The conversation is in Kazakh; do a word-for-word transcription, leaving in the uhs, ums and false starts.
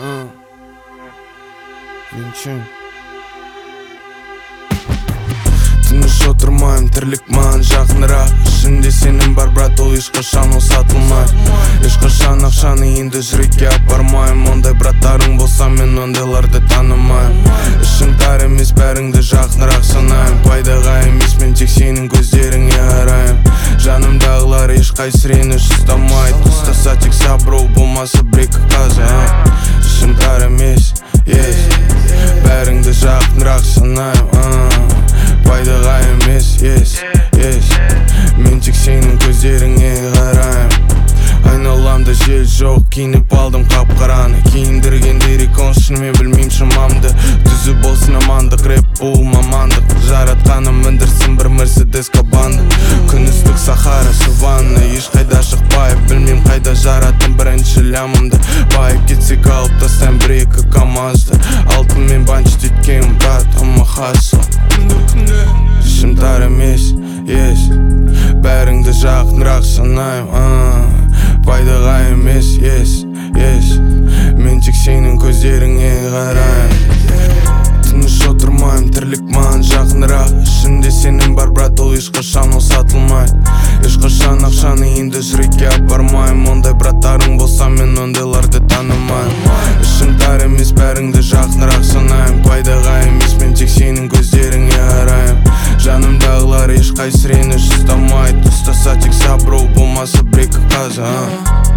Винчен. Тыныш отырмайым, тірлік маған жақынырақ. Ішінде сенің бар, брат, ол ешқашан ол сатылмай. Ешқашан ақшаны енді жүрекке апармайым. Ондай браттарың болса мен ондайларды танымайым. Ішің тар емес, бәріңді жақынырақ санайым. Пайдаға емес, мен тек сенің көздеріңе қарайым. Жанымдағылар ешқайсы рені ұстамайды. Ұстаса тек сабыр, болмаса бір-екі қаза. Ішім тар емес, yes, бәріңді жақынырақ санайым. Пайдаға емес, yes, yes, мен тек сенің көздеріңе қарайым. Айналамда жел жоқ, киініп алдым қап-қараны. Киіндіргенде рекон, шынымен білмейм шамамды. Түзі болсын амандық, рэп бұл мамандық. Жаратқаным міндірсін бір мерседес кабанды. Күн ыстық сахара, саванна, ешқайда шықпайып. Білмейм қайда жараттым бірінші лямымды. Байып кетсек алып тастайым бір-екі камазды. Алтынмен банчит еткем, брат, ама хасла. Ішім тар емес, yes, бәріңді жақынырақ санайым. Пайдаға емес, yes, yes, мен тек сенің көздеріңе қарайым. Тыныш отырмайым, тірлік маған жақынырақ. Ішінде сенің бар, брат, ол ешқашан ол сатылмай. Ешқашан ақшаны енді жүрекке апармайым. Ондай браттарың болса мен ондайларды танымайым. Ішім тар емес, бәріңді жақынырақ санайым. Пайдаға емес, мен тек сенің көздеріңе қарайым. Жанымдағылар ешқайсы рені ұстамайды. Ұстаса тек сабыр, болмаса бір-екі қаза.